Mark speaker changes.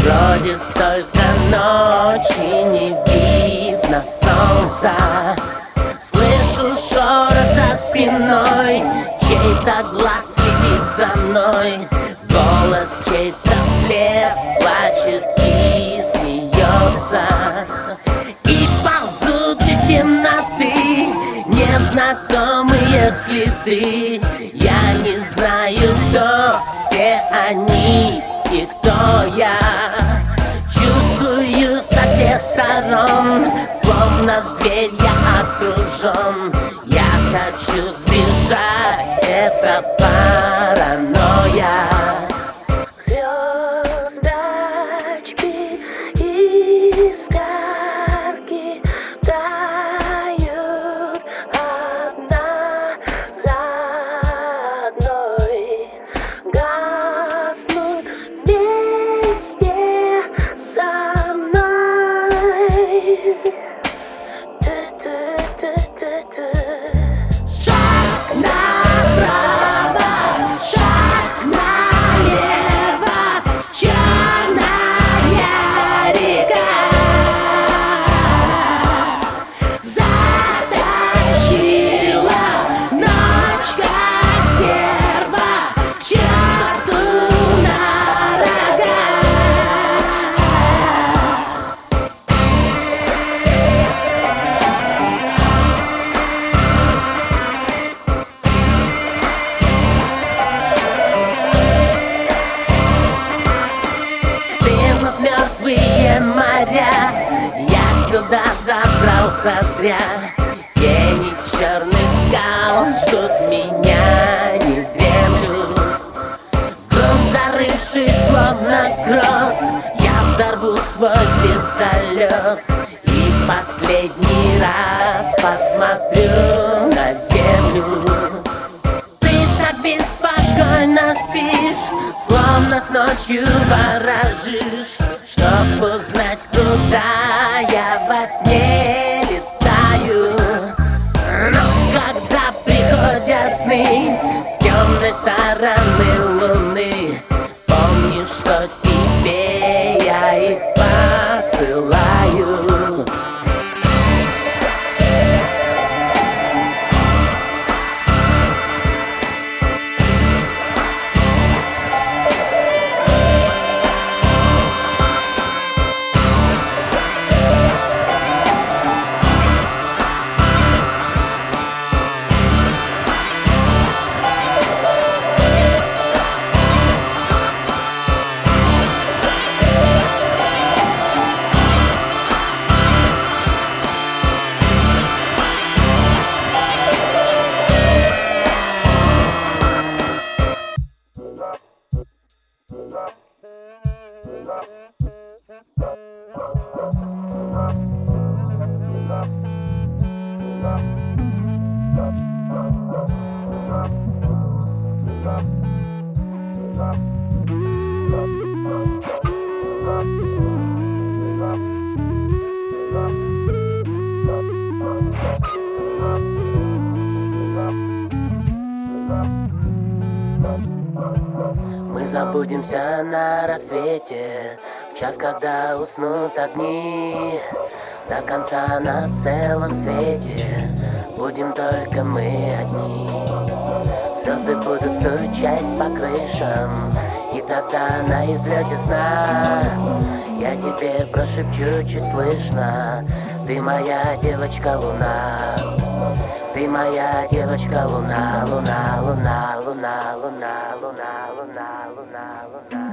Speaker 1: Вроде только ночь и не видно солнца. Слышу шорох за спиной, чей-то глаз следит за мной. Голос чей-то вслед плачет и смеется. И ползут из темноты незнакомые следы. Я не знаю, кто все они и кто я. Чувствую со всех сторон, словно зверь я окружен. Я хочу сбежать, это паранойя.
Speaker 2: Звездочки, искорки тают одна за одной, гаснут вместе со мной. Ты-ты-ты-ты-ты.
Speaker 1: Шаг направо, шаг налево, черная река затащила ночка стерва к черту на рога. Стынут мертвые моря, я сюда забрался зря. Тени черных скал ждут меня, не дремлют. В грунт зарывшись, словно крот, я взорву свой звездолет и в последний раз посмотрю на землю. Ты так беспокойно спишь, словно с ночью ворожишь, чтоб узнать, куда я во сне летаю. Но когда приходят сны с темной стороны луны, помни, что тебе я их посылаю. Мы забудемся на рассвете, в час, когда уснут огни. До конца на целом свете будем только мы одни. Звезды будут стучать по крышам, и тогда на излете сна я тебе прошепчу чуть слышно: ты моя девочка луна, ты моя девочка луна, луна, луна, луна, луна, луна, луна, луна, луна.